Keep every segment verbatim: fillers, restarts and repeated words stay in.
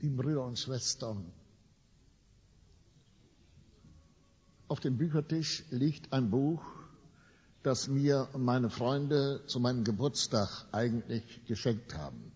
Liebe Brüder und Schwestern, auf dem Büchertisch liegt ein Buch, das mir meine Freunde zu meinem Geburtstag eigentlich geschenkt haben.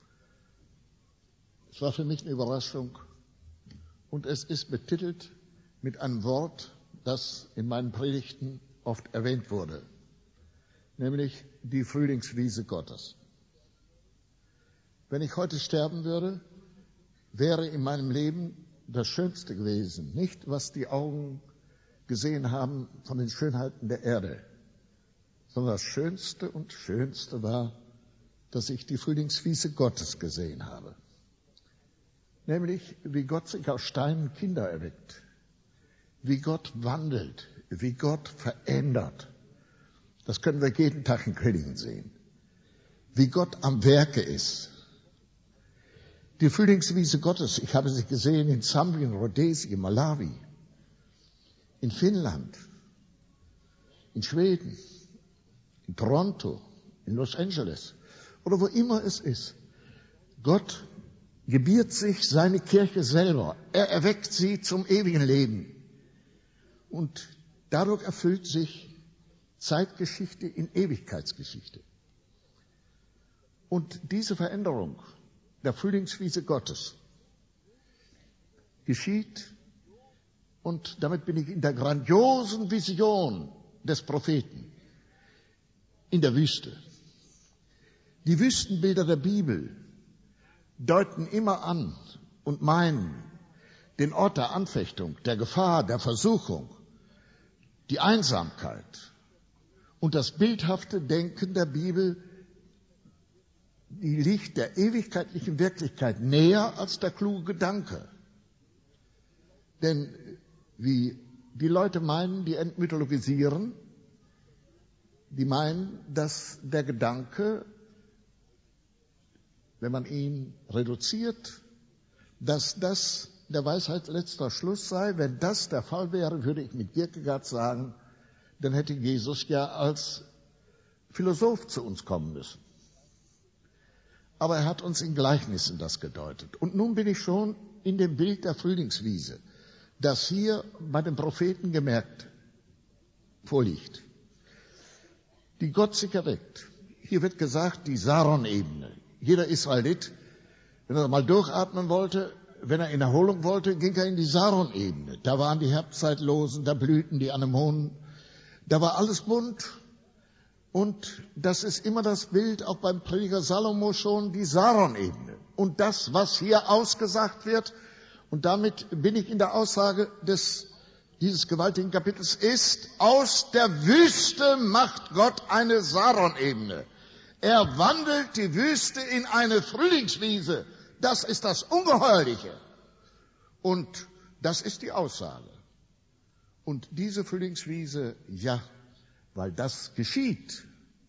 Es war für mich eine Überraschung und es ist betitelt mit einem Wort, das in meinen Predigten oft erwähnt wurde, nämlich die Frühlingswiese Gottes. Wenn ich heute sterben würde, wäre in meinem Leben das Schönste gewesen, nicht was die Augen gesehen haben von den Schönheiten der Erde, sondern das Schönste und Schönste war, dass ich die Frühlingswiese Gottes gesehen habe. Nämlich, wie Gott sich aus Steinen Kinder erweckt, wie Gott wandelt, wie Gott verändert. Das können wir jeden Tag in Königen sehen. Wie Gott am Werke ist. Die Frühlingswiese Gottes, ich habe sie gesehen in Sambien, Rhodesien, Malawi, in Finnland, in Schweden, in Toronto, in Los Angeles oder wo immer es ist. Gott gebiert sich seine Kirche selber. Er erweckt sie zum ewigen Leben. Und dadurch erfüllt sich Zeitgeschichte in Ewigkeitsgeschichte. Und diese Veränderung der Frühlingswiese Gottes geschieht, und damit bin ich in der grandiosen Vision des Propheten, in der Wüste. Die Wüstenbilder der Bibel deuten immer an und meinen den Ort der Anfechtung, der Gefahr, der Versuchung, die Einsamkeit und das bildhafte Denken der Bibel, die liegt der ewigkeitlichen Wirklichkeit näher als der kluge Gedanke. Denn wie die Leute meinen, die entmythologisieren, die meinen, dass der Gedanke, wenn man ihn reduziert, dass das der Weisheit letzter Schluss sei. Wenn das der Fall wäre, würde ich mit Kierkegaard sagen, dann hätte Jesus ja als Philosoph zu uns kommen müssen. Aber er hat uns in Gleichnissen das gedeutet. Und nun bin ich schon in dem Bild der Frühlingswiese, das hier bei den Propheten gemerkt vorliegt, die Gott sich erweckt. Hier wird gesagt, die Saron-Ebene. Jeder Israelit, wenn er mal durchatmen wollte, wenn er in Erholung wollte, ging er in die Saron-Ebene. Da waren die Herbstzeitlosen, da blühten die Anemonen, da war alles bunt. Und das ist immer das Bild, auch beim Prediger Salomo schon, die Saron-Ebene. Und das, was hier ausgesagt wird, und damit bin ich in der Aussage des, dieses gewaltigen Kapitels, ist, aus der Wüste macht Gott eine Saron-Ebene. Er wandelt die Wüste in eine Frühlingswiese. Das ist das Ungeheuerliche. Und das ist die Aussage. Und diese Frühlingswiese, ja, weil das geschieht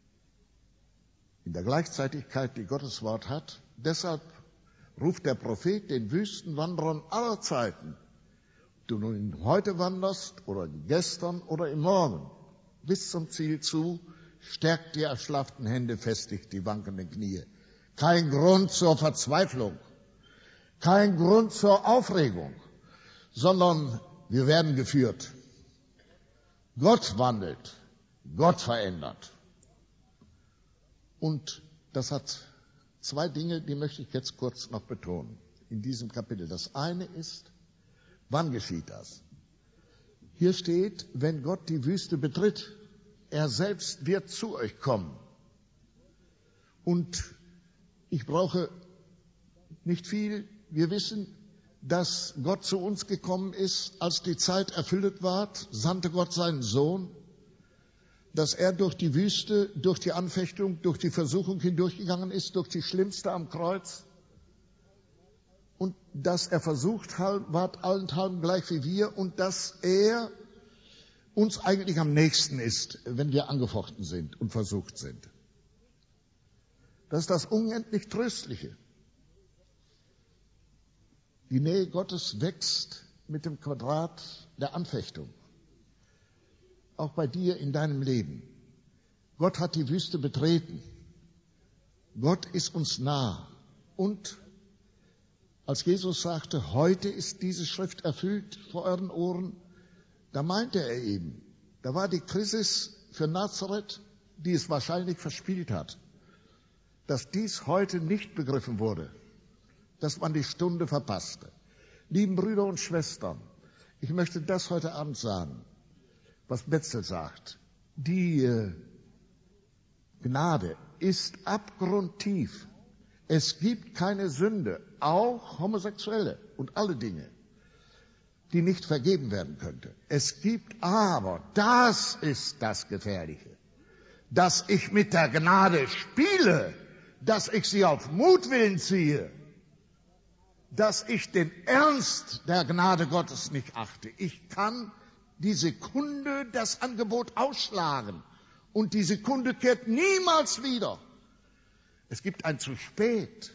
in der Gleichzeitigkeit, die Gottes Wort hat, deshalb ruft der Prophet den Wüstenwanderern aller Zeiten, du nun heute wanderst oder gestern oder im Morgen, bis zum Ziel zu, stärkt die erschlafften Hände, festigt die wankenden Knie. Kein Grund zur Verzweiflung, kein Grund zur Aufregung, sondern wir werden geführt. Gott wandelt, Gott verändert. Und das hat zwei Dinge, die möchte ich jetzt kurz noch betonen in diesem Kapitel. Das eine ist, wann geschieht das? Hier steht, wenn Gott die Wüste betritt, er selbst wird zu euch kommen. Und ich brauche nicht viel. Wir wissen, dass Gott zu uns gekommen ist, als die Zeit erfüllt war, sandte Gott seinen Sohn, dass er durch die Wüste, durch die Anfechtung, durch die Versuchung hindurchgegangen ist, durch die schlimmste am Kreuz. Und dass er versucht ward, allenthalben gleich wie wir, und dass er uns eigentlich am nächsten ist, wenn wir angefochten sind und versucht sind. Das ist das unendlich Tröstliche. Die Nähe Gottes wächst mit dem Quadrat der Anfechtung. Auch bei dir in deinem Leben. Gott hat die Wüste betreten. Gott ist uns nah. Und Als Jesus sagte, heute ist diese Schrift erfüllt vor euren Ohren, da meinte er eben, da war die Krisis für Nazareth, die es wahrscheinlich verspielt hat, dass dies heute nicht begriffen wurde, dass man die Stunde verpasste. Lieben Brüder und Schwestern, ich möchte das heute Abend sagen, was Betzel sagt. Die äh, Gnade ist abgrundtief. Es gibt keine Sünde, auch Homosexuelle und alle Dinge, die nicht vergeben werden könnte. Es gibt aber, das ist das Gefährliche, dass ich mit der Gnade spiele, dass ich sie auf Mutwillen ziehe, dass ich den Ernst der Gnade Gottes nicht achte. Ich kann die Sekunde das Angebot ausschlagen und die Sekunde kehrt niemals wieder. Es gibt ein zu spät.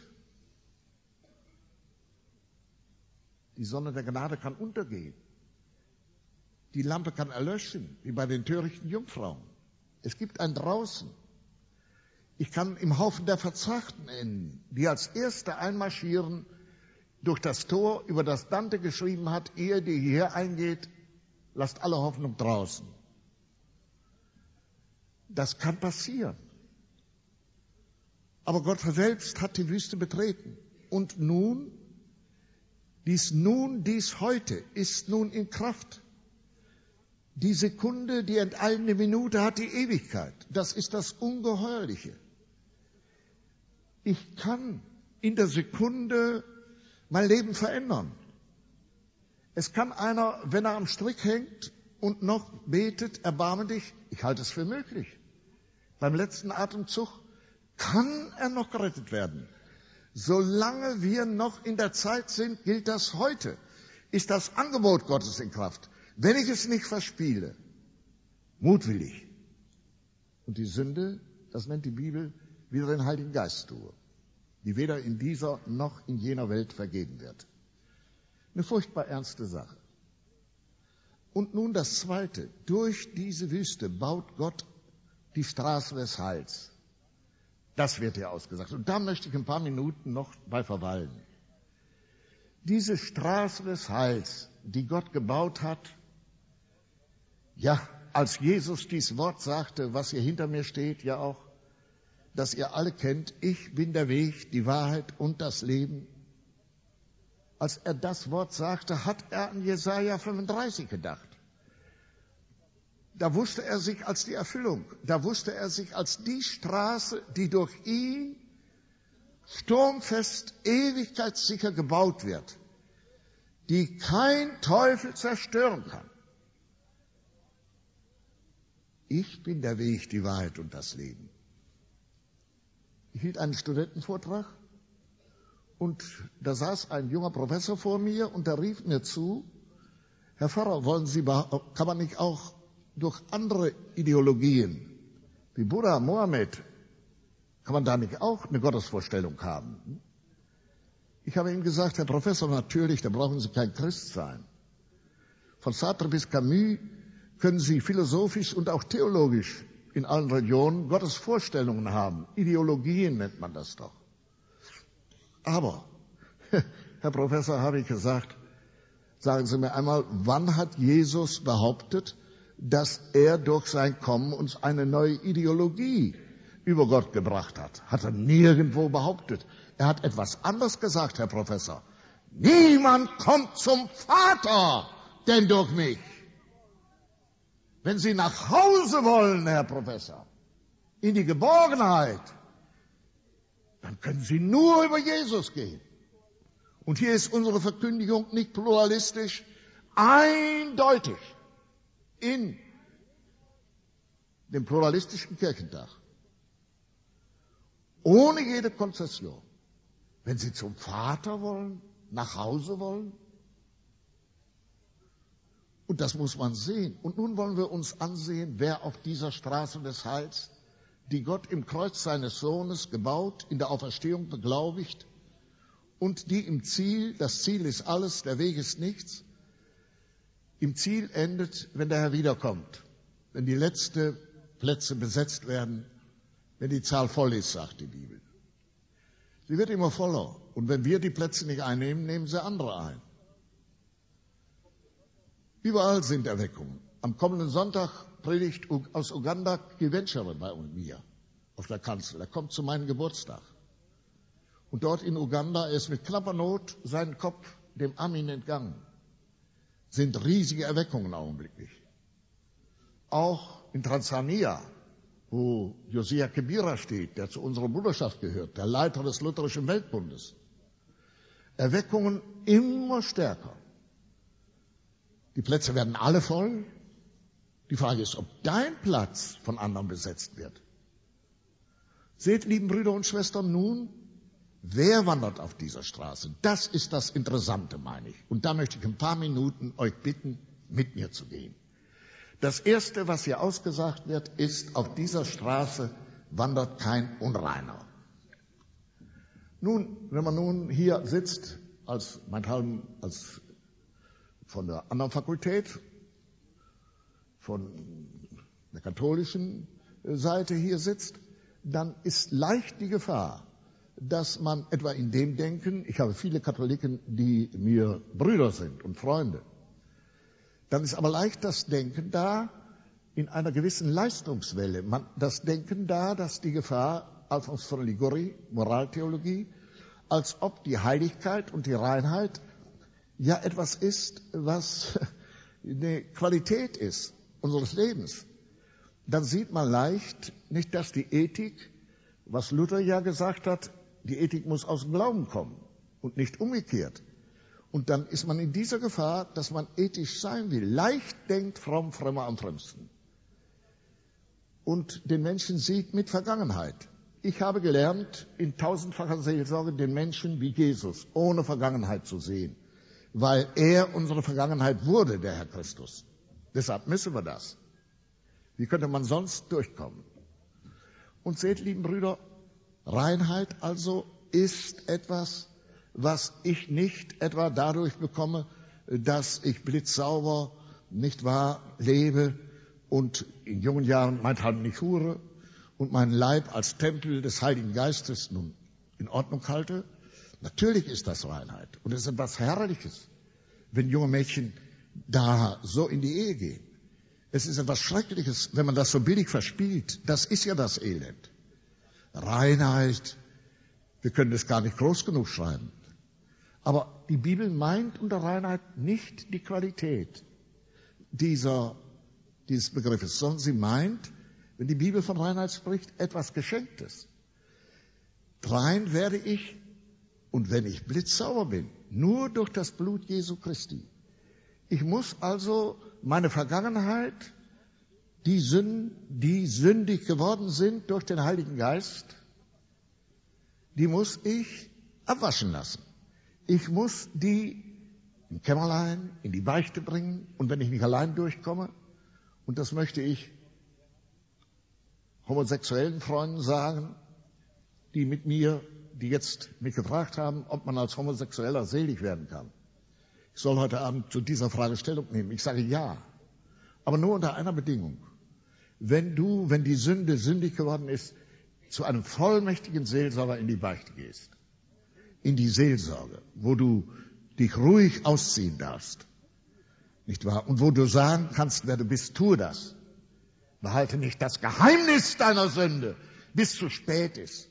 Die Sonne der Gnade kann untergehen. Die Lampe kann erlöschen, wie bei den törichten Jungfrauen. Es gibt ein Draußen. Ich kann im Haufen der Verzagten enden, die als Erste einmarschieren durch das Tor, über das Dante geschrieben hat, ehe die hierher eingeht, lasst alle Hoffnung draußen. Das kann passieren. Aber Gott selbst hat die Wüste betreten. Und nun, dies nun, dies heute ist nun in Kraft. Die Sekunde, die enteilende Minute hat die Ewigkeit. Das ist das Ungeheuerliche. Ich kann in der Sekunde mein Leben verändern. Es kann einer, wenn er am Strick hängt und noch betet, erbarme dich, ich halte es für möglich. Beim letzten Atemzug kann er noch gerettet werden. Solange wir noch in der Zeit sind, gilt das heute. Ist das Angebot Gottes in Kraft. Wenn ich es nicht verspiele, mutwillig. Und die Sünde, das nennt die Bibel, wieder den Heiligen Geist tue, die weder in dieser noch in jener Welt vergeben wird. Eine furchtbar ernste Sache. Und nun das Zweite. Durch diese Wüste baut Gott die Straße des Heils. Das wird hier ausgesagt. Und da möchte ich ein paar Minuten noch bei verweilen. Diese Straße des Heils, die Gott gebaut hat, ja, als Jesus dieses Wort sagte, was hier hinter mir steht, ja auch, dass ihr alle kennt, ich bin der Weg, die Wahrheit und das Leben. Als er das Wort sagte, hat er an Jesaja fünfunddreißig gedacht. Da wusste er sich als die Erfüllung, da wusste er sich als die Straße, die durch ihn sturmfest, ewigkeitssicher gebaut wird, die kein Teufel zerstören kann. Ich bin der Weg, die Wahrheit und das Leben. Ich hielt einen Studentenvortrag und da saß ein junger Professor vor mir und der rief mir zu, Herr Pfarrer, wollen Sie, kann man nicht auch durch andere Ideologien, wie Buddha, Mohammed, kann man da nicht auch eine Gottesvorstellung haben? Ich habe ihm gesagt, Herr Professor, natürlich, da brauchen Sie kein Christ sein. Von Sartre bis Camus können Sie philosophisch und auch theologisch in allen Religionen Gottesvorstellungen haben. Ideologien nennt man das doch. Aber, Herr Professor, habe ich gesagt, sagen Sie mir einmal, wann hat Jesus behauptet, dass er durch sein Kommen uns eine neue Ideologie über Gott gebracht hat? Hat er nirgendwo behauptet. Er hat etwas anderes gesagt, Herr Professor. Niemand kommt zum Vater, denn durch mich. Wenn Sie nach Hause wollen, Herr Professor, in die Geborgenheit, dann können Sie nur über Jesus gehen. Und hier ist unsere Verkündigung nicht pluralistisch, eindeutig in dem pluralistischen Kirchentag. Ohne jede Konzession. Wenn Sie zum Vater wollen, nach Hause wollen. Und das muss man sehen. Und nun wollen wir uns ansehen, wer auf dieser Straße des Heils, die Gott im Kreuz seines Sohnes gebaut, in der Auferstehung beglaubigt und die im Ziel, das Ziel ist alles, der Weg ist nichts, im Ziel endet, wenn der Herr wiederkommt, wenn die letzten Plätze besetzt werden, wenn die Zahl voll ist, sagt die Bibel. Sie wird immer voller. Und wenn wir die Plätze nicht einnehmen, nehmen sie andere ein. Überall sind Erweckungen. Am kommenden Sonntag predigt aus Uganda Kivenchere bei mir auf der Kanzel. Er kommt zu meinem Geburtstag. Und dort in Uganda, er ist mit knapper Not seinen Kopf dem Amin entgangen. Sind riesige Erweckungen augenblicklich. Auch in Tansania, wo Josiah Kibira steht, der zu unserer Bruderschaft gehört, der Leiter des Lutherischen Weltbundes. Erweckungen immer stärker. Die Plätze werden alle voll. Die Frage ist, ob dein Platz von anderen besetzt wird. Seht, lieben Brüder und Schwestern, nun, wer wandert auf dieser Straße? Das ist das Interessante, meine ich. Und da möchte ich ein paar Minuten euch bitten, mit mir zu gehen. Das Erste, was hier ausgesagt wird, ist, auf dieser Straße wandert kein Unreiner. Nun, wenn man nun hier sitzt, als meinethalben als von der anderen Fakultät, von der katholischen Seite hier sitzt, dann ist leicht die Gefahr, dass man etwa in dem Denken, ich habe viele Katholiken, die mir Brüder sind und Freunde, dann ist aber leicht das Denken da, in einer gewissen Leistungswelle, man, das Denken da, dass die Gefahr, Alphons von Liguori, Moraltheologie, als ob die Heiligkeit und die Reinheit ja etwas ist, was eine Qualität ist unseres Lebens. Dann sieht man leicht nicht, dass die Ethik, was Luther ja gesagt hat, die Ethik muss aus dem Glauben kommen und nicht umgekehrt. Und dann ist man in dieser Gefahr, dass man ethisch sein will. Leicht denkt fromm, frömmer am frömmsten. Und den Menschen sieht mit Vergangenheit. Ich habe gelernt, in tausendfacher Seelsorge den Menschen wie Jesus ohne Vergangenheit zu sehen, weil er unsere Vergangenheit wurde, der Herr Christus. Deshalb müssen wir das. Wie könnte man sonst durchkommen? Und seht, lieben Brüder, Reinheit also ist etwas, was ich nicht etwa dadurch bekomme, dass ich blitzsauber, nicht wahr, lebe und in jungen Jahren meinethalb nicht hure und meinen Leib als Tempel des Heiligen Geistes nun in Ordnung halte. Natürlich ist das Reinheit und es ist etwas Herrliches, wenn junge Mädchen da so in die Ehe gehen. Es ist etwas Schreckliches, wenn man das so billig verspielt. Das ist ja das Elend. Reinheit, wir können das gar nicht groß genug schreiben. Aber die Bibel meint unter Reinheit nicht die Qualität dieser, dieses Begriffes, sondern sie meint, wenn die Bibel von Reinheit spricht, etwas Geschenktes. Rein werde ich, und wenn ich blitzsauber bin, nur durch das Blut Jesu Christi. Ich muss also meine Vergangenheit, die Sünden, die sündig geworden sind durch den Heiligen Geist, die muss ich abwaschen lassen. Ich muss die im Kämmerlein in die Beichte bringen und wenn ich nicht allein durchkomme, und das möchte ich homosexuellen Freunden sagen, die mit mir, die jetzt mich gefragt haben, ob man als Homosexueller selig werden kann. Ich soll heute Abend zu dieser Frage Stellung nehmen. Ich sage ja, aber nur unter einer Bedingung. Wenn du, wenn die Sünde sündig geworden ist, zu einem vollmächtigen Seelsorger in die Beichte gehst, in die Seelsorge, wo du dich ruhig ausziehen darfst, nicht wahr? Und wo du sagen kannst, wer du bist, tue das. Behalte nicht das Geheimnis deiner Sünde, bis es zu spät ist.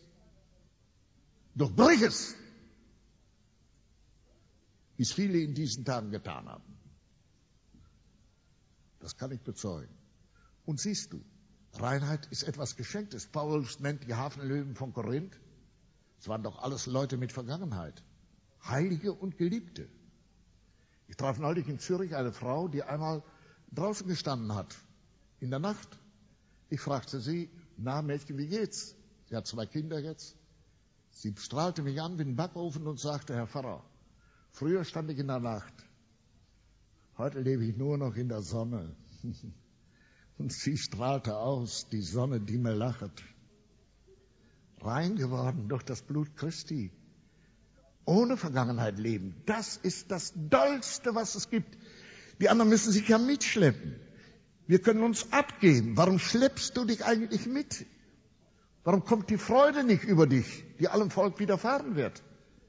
Durchbrich es, wie es viele in diesen Tagen getan haben. Das kann ich bezeugen. Und siehst du, Reinheit ist etwas Geschenktes. Paulus nennt die Hafenlöwen von Korinth. Es waren doch alles Leute mit Vergangenheit. Heilige und Geliebte. Ich traf neulich in Zürich eine Frau, die einmal draußen gestanden hat, in der Nacht. Ich fragte sie, na Mädchen, wie geht's? Sie hat zwei Kinder jetzt. Sie strahlte mich an wie ein Backofen und sagte, Herr Pfarrer, früher stand ich in der Nacht. Heute lebe ich nur noch in der Sonne. Und sie strahlte aus, die Sonne, die mir lachet. Rein geworden durch das Blut Christi. Ohne Vergangenheit leben. Das ist das Dollste, was es gibt. Die anderen müssen sich ja mitschleppen. Wir können uns abgeben. Warum schleppst du dich eigentlich mit? Warum kommt die Freude nicht über dich, die allem Volk widerfahren wird?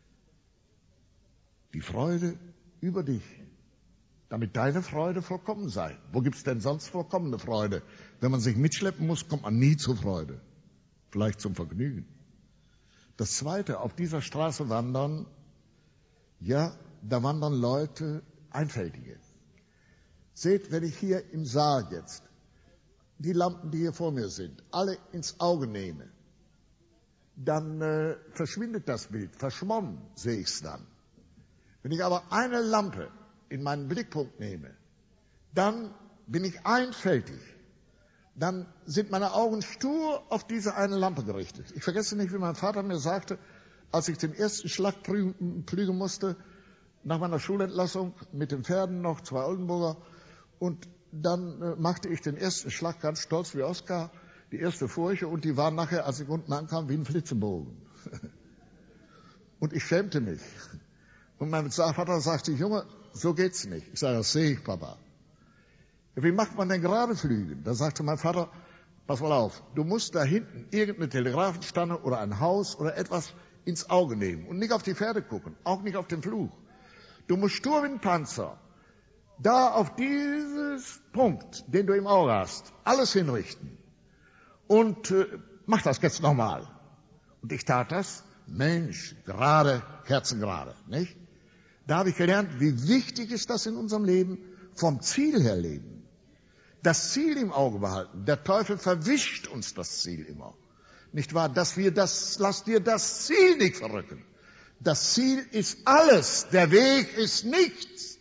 Die Freude über dich, damit deine Freude vollkommen sei. Wo gibt's denn sonst vollkommene Freude? Wenn man sich mitschleppen muss, kommt man nie zur Freude. Vielleicht zum Vergnügen. Das Zweite, auf dieser Straße wandern, ja, da wandern Leute, Einfältige. Seht, wenn ich hier im Saal jetzt die Lampen, die hier vor mir sind, alle ins Auge nehme, dann äh, verschwindet das Bild, verschwommen sehe ich es dann. Wenn ich aber eine Lampe in meinen Blickpunkt nehme, dann bin ich einfältig. Dann sind meine Augen stur auf diese eine Lampe gerichtet. Ich vergesse nicht, wie mein Vater mir sagte, als ich den ersten Schlag pflügen musste, nach meiner Schulentlassung mit den Pferden noch, zwei Oldenburger, und dann äh, machte ich den ersten Schlag ganz stolz wie Oskar, die erste Furche, und die war nachher, als ich unten ankam, wie ein Flitzebogen. Und ich schämte mich. Und mein Vater sagte, Junge, so geht's nicht. Ich sage, das sehe ich, Papa. Wie macht man denn gerade Flügen? Da sagte mein Vater, pass mal auf, du musst da hinten irgendeine Telegrafenstange oder ein Haus oder etwas ins Auge nehmen und nicht auf die Pferde gucken, auch nicht auf den Fluch. Du musst stur wie ein Panzer da auf dieses Punkt, den du im Auge hast, alles hinrichten. Und äh, mach das jetzt nochmal. Und ich tat das, Mensch, gerade, kerzengerade, nicht? Da habe ich gelernt, wie wichtig ist das in unserem Leben, vom Ziel her leben. Das Ziel im Auge behalten. Der Teufel verwischt uns das Ziel immer. Nicht wahr? Dass wir das, lass dir das Ziel nicht verrücken. Das Ziel ist alles. Der Weg ist nichts.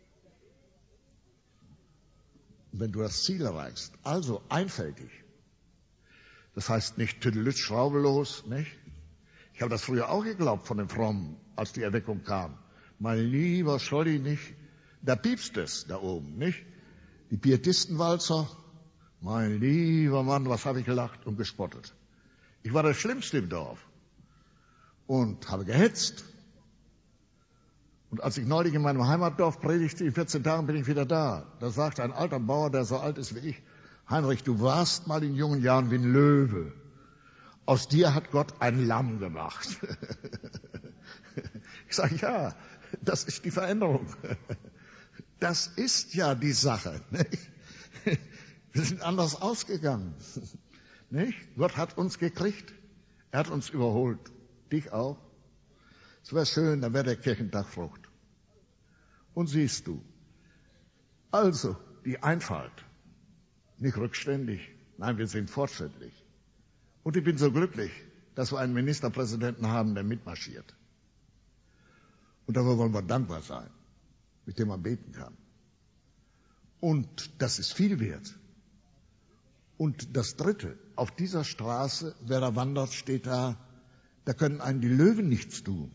Wenn du das Ziel erreichst, also einfältig. Das heißt nicht tüdelüt, schraubellos, nicht? Ich habe das früher auch geglaubt von den Frommen, als die Erweckung kam. Mein lieber Scholli, nicht? Da piepst es da oben, nicht? Die Pietistenwalzer, mein lieber Mann, was habe ich gelacht und gespottet. Ich war der Schlimmste im Dorf und habe gehetzt. Und als ich neulich in meinem Heimatdorf predigte, in vierzehn Tagen bin ich wieder da. Da sagte ein alter Bauer, der so alt ist wie ich, Heinrich, du warst mal in jungen Jahren wie ein Löwe. Aus dir hat Gott ein Lamm gemacht. Ich sage, ja, das ist die Veränderung. Das ist ja die Sache. Nicht? Wir sind anders ausgegangen. Nicht? Gott hat uns gekriegt. Er hat uns überholt. Dich auch. Es wäre schön, dann wäre der Kirchentag Frucht. Und siehst du, also die Einfalt, nicht rückständig, nein, wir sind fortschrittlich. Und ich bin so glücklich, dass wir einen Ministerpräsidenten haben, der mitmarschiert. Und dafür wollen wir dankbar sein, mit dem man beten kann. Und das ist viel wert. Und das Dritte, auf dieser Straße, wer da wandert, steht da, da können einem die Löwen nichts tun.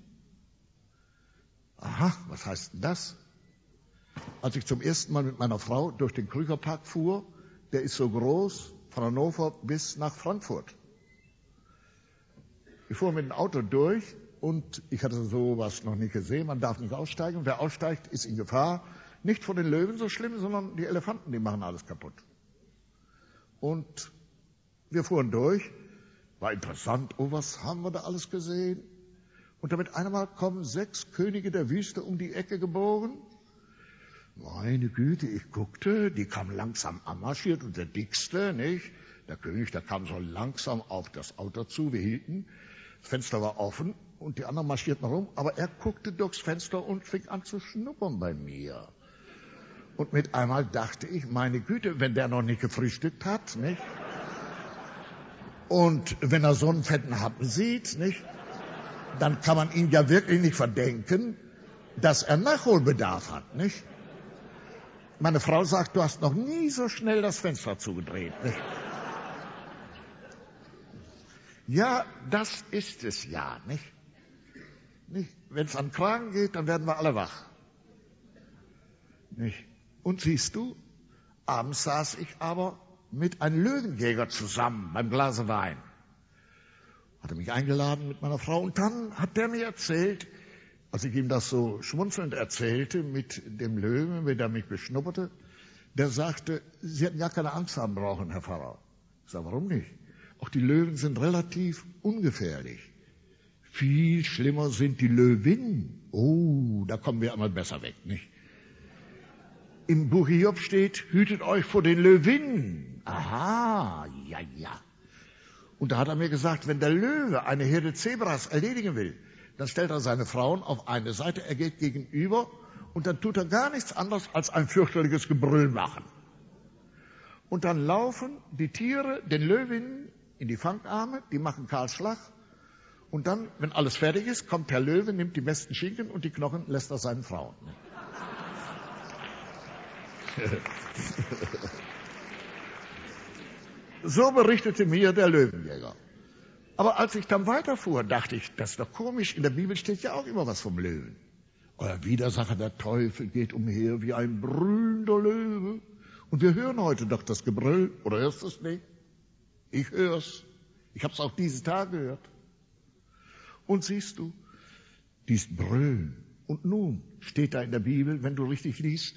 Aha, was heißt denn das? Als ich zum ersten Mal mit meiner Frau durch den Krügerpark fuhr, der ist so groß, von Hannover bis nach Frankfurt. Ich fuhr mit dem Auto durch und ich hatte sowas noch nicht gesehen, man darf nicht aussteigen. Wer aussteigt, ist in Gefahr. Nicht von den Löwen so schlimm, sondern die Elefanten, die machen alles kaputt. Und wir fuhren durch, war interessant, oh, was haben wir da alles gesehen? Und damit einmal kommen sechs Könige der Wüste um die Ecke gebogen. Meine Güte, ich guckte, die kamen langsam anmarschiert und der Dickste, nicht? Der König, der kam so langsam auf das Auto zu, wir hielten, das Fenster war offen und die anderen marschierten rum, aber er guckte durchs Fenster und fing an zu schnuppern bei mir. Und mit einmal dachte ich, meine Güte, wenn der noch nicht gefrühstückt hat, nicht? Und wenn er so einen fetten Happen sieht, nicht? Dann kann man ihn ja wirklich nicht verdenken, dass er Nachholbedarf hat, nicht? Meine Frau sagt, du hast noch nie so schnell das Fenster zugedreht, nicht? Ja, das ist es ja, nicht? Nicht? Wenn es an den Kragen geht, dann werden wir alle wach. Nicht? Und siehst du, abends saß ich aber mit einem Löwenjäger zusammen beim Glase Wein. Hatte mich eingeladen mit meiner Frau und dann hat der mir erzählt, als ich ihm das so schmunzelnd erzählte mit dem Löwen, wie der mich beschnupperte, der sagte, Sie hätten gar keine Angst haben brauchen, Herr Pfarrer. Ich sage, warum nicht? Auch die Löwen sind relativ ungefährlich. Viel schlimmer sind die Löwinnen. Oh, da kommen wir einmal besser weg, nicht? Im Buch Hiob steht, hütet euch vor den Löwinnen. Aha, ja, ja. Und da hat er mir gesagt, wenn der Löwe eine Herde Zebras erledigen will, dann stellt er seine Frauen auf eine Seite, er geht gegenüber und dann tut er gar nichts anderes als ein fürchterliches Gebrüll machen. Und dann laufen die Tiere den Löwinnen in die Fangarme, die machen Kahlschlag. Und dann, wenn alles fertig ist, kommt der Löwe, nimmt die besten Schinken und die Knochen lässt er seinen Frauen. So berichtete mir der Löwenjäger. Aber als ich dann weiterfuhr, dachte ich, das ist doch komisch, in der Bibel steht ja auch immer was vom Löwen. Euer Widersacher, der Teufel, geht umher wie ein brüllender Löwe. Und wir hören heute doch das Gebrüll, oder hörst du es nicht? Ich hör's. Ich hab's auch diese Tage gehört. Und siehst du, dies Brüllen. Und nun steht da in der Bibel, wenn du richtig liest,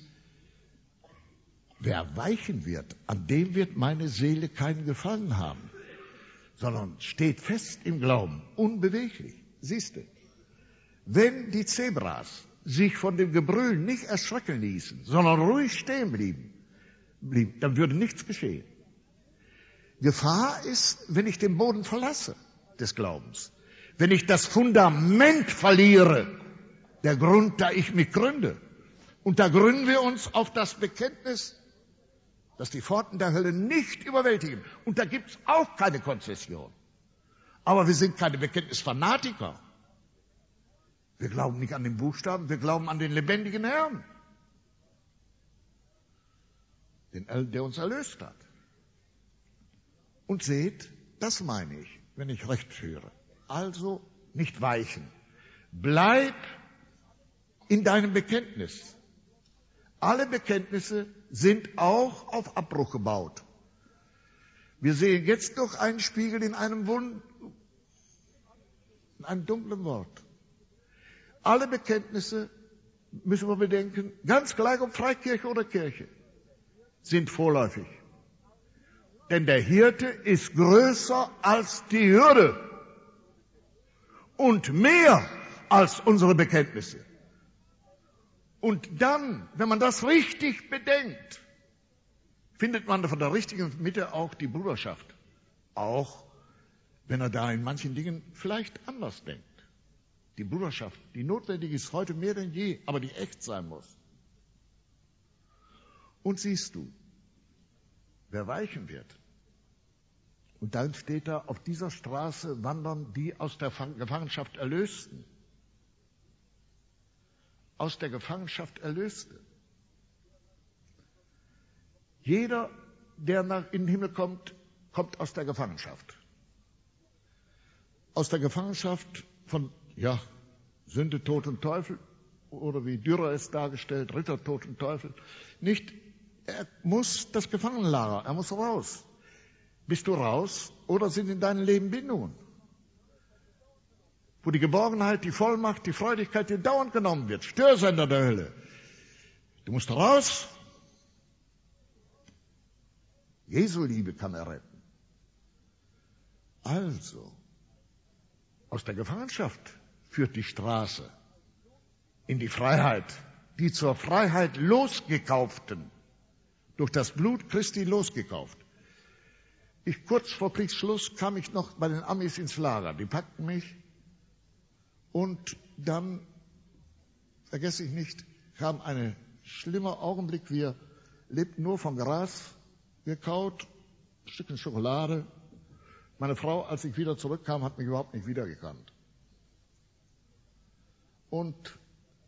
wer weichen wird, an dem wird meine Seele keinen Gefallen haben, sondern steht fest im Glauben, unbeweglich. Siehst du, wenn die Zebras sich von dem Gebrüll nicht erschrecken ließen, sondern ruhig stehen blieben, blieb, dann würde nichts geschehen. Gefahr ist, wenn ich den Boden verlasse des Glaubens, wenn ich das Fundament verliere, der Grund, da ich mich gründe. Und da gründen wir uns auf das Bekenntnis, dass die Pforten der Hölle nicht überwältigen. Und da gibt's auch keine Konzession. Aber wir sind keine Bekenntnisfanatiker. Wir glauben nicht an den Buchstaben, wir glauben an den lebendigen Herrn, den, der uns erlöst hat. Und seht, das meine ich, wenn ich recht führe. Also nicht weichen. Bleib in deinem Bekenntnis. Alle Bekenntnisse sind auch auf Abbruch gebaut. Wir sehen jetzt noch einen Spiegel in einem Wund, in einem dunklen Wort. Alle Bekenntnisse, müssen wir bedenken, ganz gleich ob Freikirche oder Kirche, sind vorläufig. Denn der Hirte ist größer als die Hürde und mehr als unsere Bekenntnisse. Und dann, wenn man das richtig bedenkt, findet man von der richtigen Mitte auch die Bruderschaft. Auch wenn er da in manchen Dingen vielleicht anders denkt. Die Bruderschaft, die notwendig ist heute mehr denn je, aber die echt sein muss. Und siehst du, wer weichen wird. Und dann steht da, auf dieser Straße wandern die aus der Gefangenschaft Erlösten. Aus der Gefangenschaft Erlöste. Jeder, der nach in den Himmel kommt, kommt aus der Gefangenschaft. Aus der Gefangenschaft von, ja, Sünde, Tod und Teufel, oder wie Dürer es dargestellt, Ritter, Tod und Teufel. Nicht, er muss das Gefangenenlager, er muss raus. Bist du raus oder sind in deinem Leben Bindungen? Wo die Geborgenheit, die Vollmacht, die Freudigkeit dir dauernd genommen wird. Störsender der Hölle. Du musst raus. Jesu Liebe kann er retten. Also, aus der Gefangenschaft führt die Straße in die Freiheit. Die zur Freiheit losgekauften. Durch das Blut Christi losgekauft. Ich, kurz vor Kriegsschluss kam ich noch bei den Amis ins Lager. Die packten mich. Und dann, vergesse ich nicht, kam ein schlimmer Augenblick. Wir lebten nur vom Gras gekaut, ein Stückchen Schokolade. Meine Frau, als ich wieder zurückkam, hat mich überhaupt nicht wiedergekannt. Und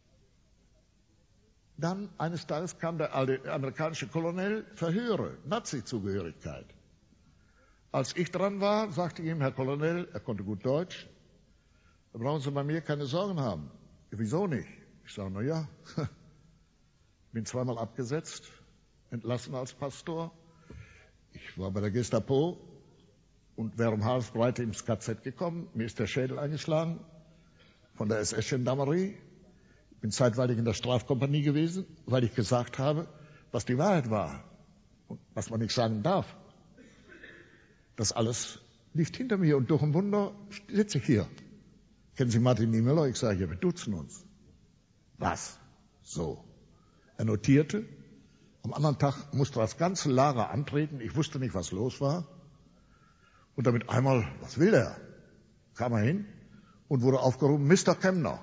dann, eines Tages kam der amerikanische Colonel, verhöre, Nazi-Zugehörigkeit. Als ich dran war, sagte ich ihm, Herr Colonel, er konnte gut Deutsch, da brauchen Sie bei mir keine Sorgen haben. Wieso nicht? Ich sage, na ja, bin zweimal abgesetzt, entlassen als Pastor. Ich war bei der Gestapo und wäre um Haaresbreite ins K Z gekommen. Mir ist der Schädel eingeschlagen von der S S-Gendarmerie. Ich bin zeitweilig in der Strafkompanie gewesen, weil ich gesagt habe, was die Wahrheit war und was man nicht sagen darf. Das alles liegt hinter mir und durch ein Wunder sitze ich hier. Kennen Sie Martin Niemöller? Ich sage, ja, wir duzen uns. Was? So. Er notierte. Am anderen Tag musste das ganze Lager antreten. Ich wusste nicht, was los war. Und damit einmal, was will der? Kam er hin und wurde aufgerufen, Mister Kemner.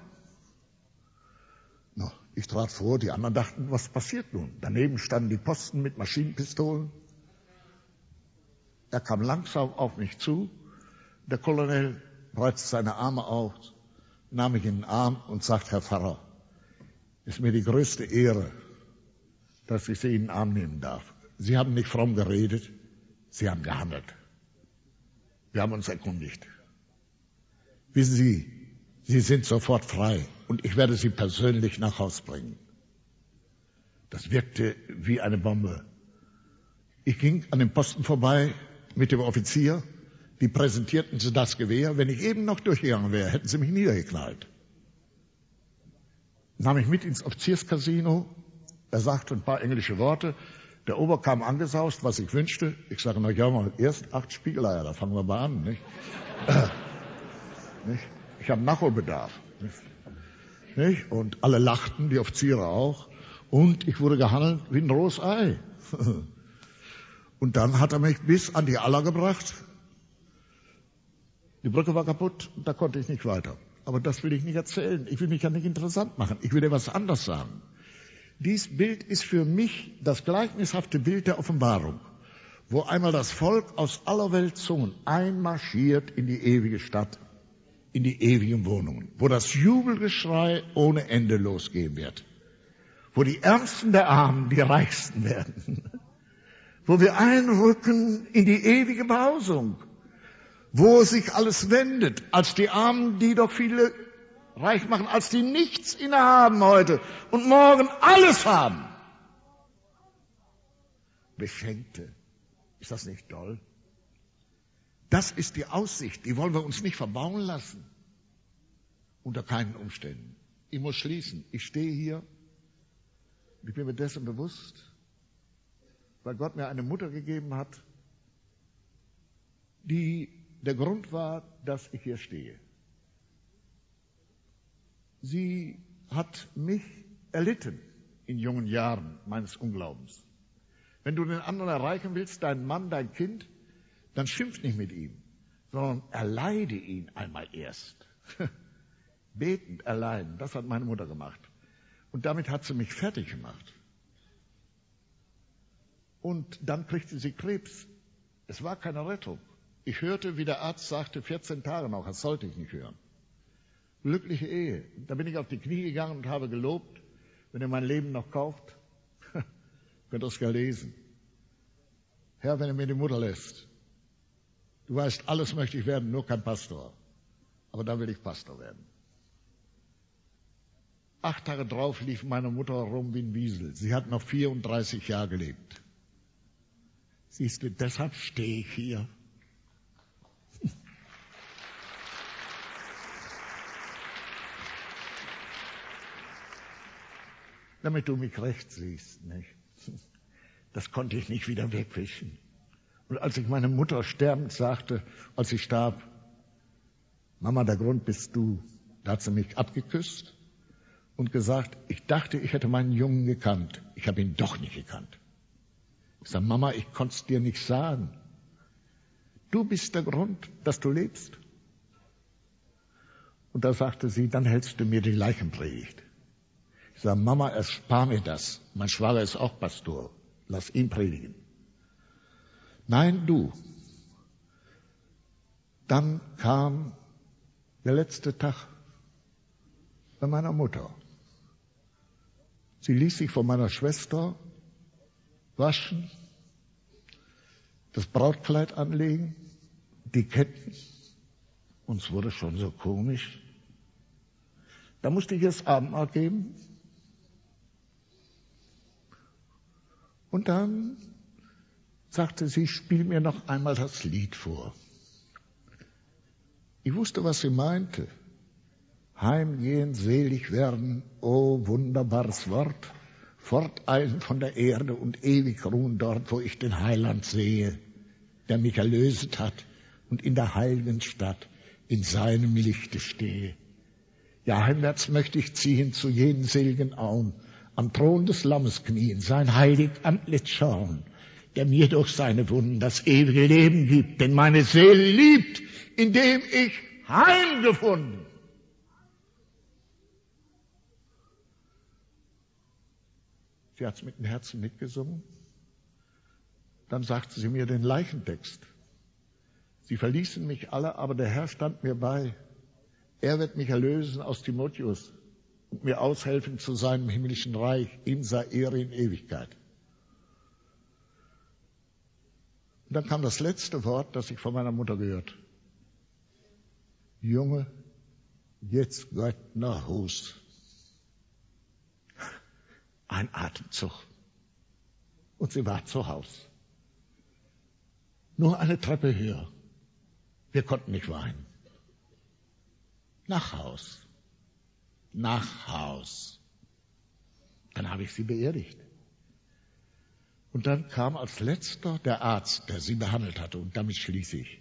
Na, ich trat vor, die anderen dachten, was passiert nun? Daneben standen die Posten mit Maschinenpistolen. Er kam langsam auf mich zu. Der Colonel breitete seine Arme auf, nahm mich in den Arm und sagte, Herr Pfarrer, es ist mir die größte Ehre, dass ich Sie in den Arm nehmen darf. Sie haben nicht fromm geredet, Sie haben gehandelt. Wir haben uns erkundigt. Wissen Sie, Sie sind sofort frei und ich werde Sie persönlich nach Haus bringen. Das wirkte wie eine Bombe. Ich ging an dem Posten vorbei mit dem Offizier. Die präsentierten sie das Gewehr. Wenn ich eben noch durchgegangen wäre, hätten sie mich niedergeknallt. Nahm ich mit ins Offizierscasino. Er sagte ein paar englische Worte. Der Ober kam angesaust, was ich wünschte. Ich sage, na ja, mal erst acht Spiegeleier, da fangen wir mal an. Nicht? Nicht? Ich habe Nachholbedarf. Nicht? Nicht? Und alle lachten, die Offiziere auch. Und ich wurde gehandelt wie ein rohes Ei. Und dann hat er mich bis an die Aller gebracht. Die Brücke war kaputt, da konnte ich nicht weiter. Aber das will ich nicht erzählen. Ich will mich ja nicht interessant machen. Ich will dir was anderes sagen. Dies Bild ist für mich das gleichnishafte Bild der Offenbarung, wo einmal das Volk aus aller Welt Zungen einmarschiert in die ewige Stadt, in die ewigen Wohnungen, wo das Jubelgeschrei ohne Ende losgehen wird, wo die Ärmsten der Armen die Reichsten werden, wo wir einrücken in die ewige Behausung, wo sich alles wendet, als die Armen, die doch viele reich machen, als die nichts innehaben heute und morgen alles haben. Beschenkte. Ist das nicht toll? Das ist die Aussicht, die wollen wir uns nicht verbauen lassen. Unter keinen Umständen. Ich muss schließen. Ich stehe hier, ich bin mir dessen bewusst, weil Gott mir eine Mutter gegeben hat, die der Grund war, dass ich hier stehe. Sie hat mich erlitten in jungen Jahren meines Unglaubens. Wenn du den anderen erreichen willst, deinen Mann, dein Kind, dann schimpf nicht mit ihm, sondern erleide ihn einmal erst. Betend erleiden, das hat meine Mutter gemacht. Und damit hat sie mich fertig gemacht. Und dann kriegte sie Krebs. Es war keine Rettung. Ich hörte, wie der Arzt sagte, vierzehn Tage noch, das sollte ich nicht hören. Glückliche Ehe. Da bin ich auf die Knie gegangen und habe gelobt, wenn ihr mein Leben noch kauft, könnt ihr es ja lesen. Herr, wenn ihr mir die Mutter lässt, du weißt, alles möchte ich werden, nur kein Pastor. Aber dann will ich Pastor werden. Acht Tage drauf lief meine Mutter rum wie ein Wiesel. Sie hat noch vierunddreißig Jahre gelebt. Siehst du, deshalb stehe ich hier. Damit du mich recht siehst, nicht? Das konnte ich nicht wieder wegwischen. Und als ich meine Mutter sterbend sagte, als sie starb, Mama, der Grund bist du, da hat sie mich abgeküsst und gesagt, ich dachte, ich hätte meinen Jungen gekannt. Ich habe ihn doch nicht gekannt. Ich sage, Mama, ich konnte es dir nicht sagen. Du bist der Grund, dass du lebst. Und da sagte sie, dann hältst du mir die Leichenpredigt. Ich sage, Mama, erspar mir das. Mein Schwager ist auch Pastor. Lass ihn predigen. Nein, du. Dann kam der letzte Tag bei meiner Mutter. Sie ließ sich von meiner Schwester waschen, das Brautkleid anlegen, die Ketten. Uns wurde schon so komisch. Da musste ich das Abendmahl geben. Und dann sagte sie, spiel mir noch einmal das Lied vor. Ich wusste, was sie meinte. Heimgehen, selig werden, oh wunderbares Wort. Forteilen von der Erde und ewig ruhen dort, wo ich den Heiland sehe, der mich erlöset hat und in der heiligen Stadt in seinem Lichte stehe. Ja, heimwärts möchte ich ziehen zu jenen seligen Auen, am Thron des Lammes knien, sein heilig Antlitz schauen, der mir durch seine Wunden das ewige Leben gibt, denn meine Seele liebt, indem ich heimgefunden. Sie hat es mit dem Herzen mitgesungen. Dann sagte sie mir den Leichentext. Sie verließen mich alle, aber der Herr stand mir bei. Er wird mich erlösen aus Timotheus und mir aushelfen zu seinem himmlischen Reich. Ihm sei Ehre in Ewigkeit. Und dann kam das letzte Wort, das ich von meiner Mutter gehört. Junge, jetzt geht nach Hus. Ein Atemzug. Und sie war zu Haus. Nur eine Treppe höher. Wir konnten nicht weinen. Nach Haus. Nach Haus. Dann habe ich sie beerdigt. Und dann kam als letzter der Arzt, der sie behandelt hatte. Und damit schließe ich.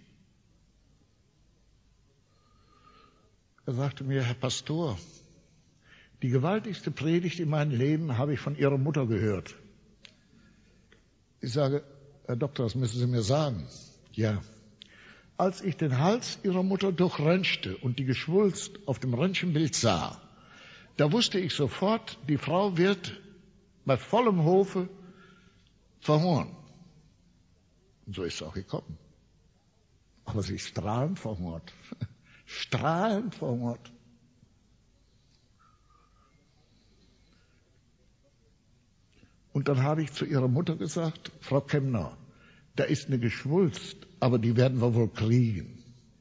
Er sagte mir, Herr Pastor, die gewaltigste Predigt in meinem Leben habe ich von Ihrer Mutter gehört. Ich sage, Herr Doktor, das müssen Sie mir sagen. Ja. Als ich den Hals Ihrer Mutter durchröntgte und die Geschwulst auf dem Röntgenbild sah, da wusste ich sofort, die Frau wird bei vollem Hofe verhungern. Und so ist es auch gekommen. Aber sie ist strahlend verhungert. strahlend verhungert. Und dann habe ich zu ihrer Mutter gesagt, Frau Kemner, da ist eine Geschwulst, aber die werden wir wohl kriegen.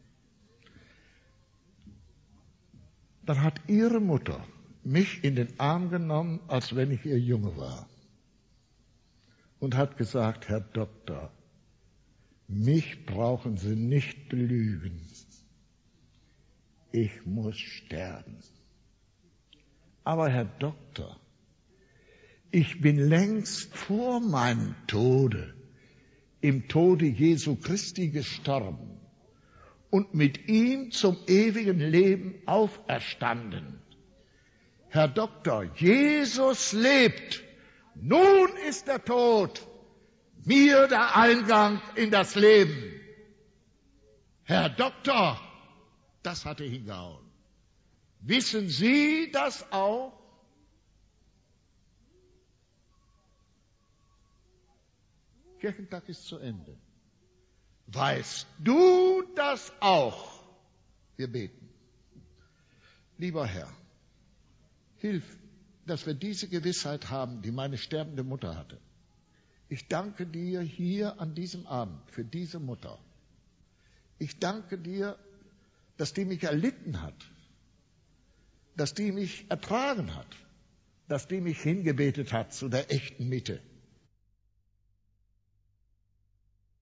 Dann hat ihre Mutter mich in den Arm genommen, als wenn ich ihr Junge war. Und hat gesagt, Herr Doktor, mich brauchen Sie nicht belügen. Ich muss sterben. Aber Herr Doktor, ich bin längst vor meinem Tode im Tode Jesu Christi gestorben und mit ihm zum ewigen Leben auferstanden. Herr Doktor, Jesus lebt. Nun ist der Tod mir der Eingang in das Leben. Herr Doktor, das hatte hingehauen. Wissen Sie das auch? Kirchentag ist zu Ende. Weißt du das auch? Wir beten. Lieber Herr, hilf, dass wir diese Gewissheit haben, die meine sterbende Mutter hatte. Ich danke dir hier an diesem Abend für diese Mutter. Ich danke dir, dass die mich erlitten hat, dass die mich ertragen hat, dass die mich hingebetet hat zu der echten Mitte.